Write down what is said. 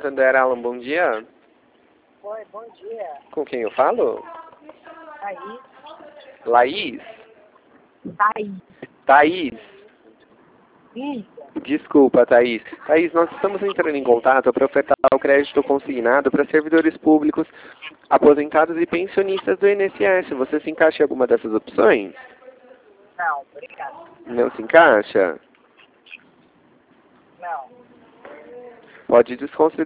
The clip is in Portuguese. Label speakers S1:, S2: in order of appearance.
S1: Santander, Alan, bom dia.
S2: Oi, bom dia.
S1: Com quem eu falo?
S2: Thaís.
S1: Laís?
S2: Thaís.
S1: Thaís?
S2: Isso.
S1: Desculpa, Thaís. Thaís, nós estamos entrando em contato para ofertar o crédito consignado para servidores públicos, aposentados e pensionistas do INSS. Você se encaixa em alguma dessas opções?
S2: Não, obrigado.
S1: Não se encaixa?
S2: Não.
S1: Pode desconsiderar.